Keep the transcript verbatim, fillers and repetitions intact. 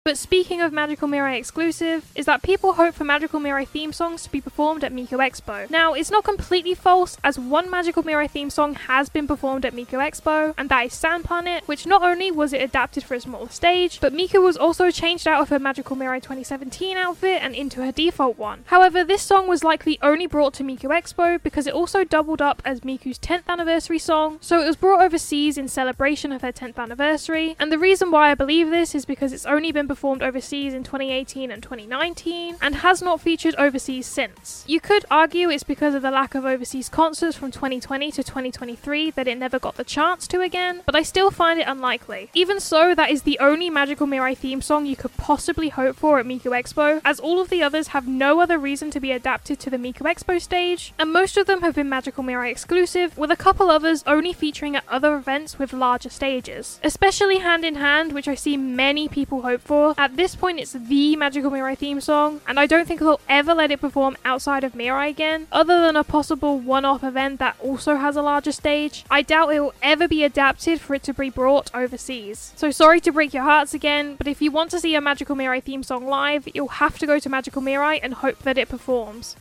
But speaking of Magical Mirai exclusive, is that people hope for Magical Mirai theme songs to be performed at Miku Expo. Now, it's not completely false, as one Magical Mirai theme song has been performed at Miku Expo, and that is Sand Planet, which not only was it adapted for a smaller stage, but Miku was also changed out of her Magical Mirai twenty seventeen outfit and into her default one. However, this song was likely only brought to Miku Expo because it also doubled up as Miku's tenth anniversary song, so it was brought overseas in celebration of her tenth anniversary, and the reason why I believe this is because it's only been performed overseas in twenty eighteen and twenty nineteen, and has not featured overseas since. You could argue it's because of the lack of overseas concerts from twenty twenty to twenty twenty-three that it never got the chance to again, but I still find it unlikely. Even so, that is the only Magical Mirai theme song you could possibly hope for at Miku Expo, as all of the others have no other reason to be adapted to the Miku Expo stage, and most of them have been Magical Mirai exclusive, with a couple others only featuring at other events with larger stages. Especially Hand in Hand, which I see many people hope for. At this point, it's the Magical Mirai theme song, and I don't think they'll ever let it perform outside of Mirai again, other than a possible one-off event that also has a larger stage. I doubt it will ever be adapted for it to be brought overseas. So sorry to break your hearts again, but if you want to see a Magical Mirai theme song live, you'll have to go to Magical Mirai and hope that it performs.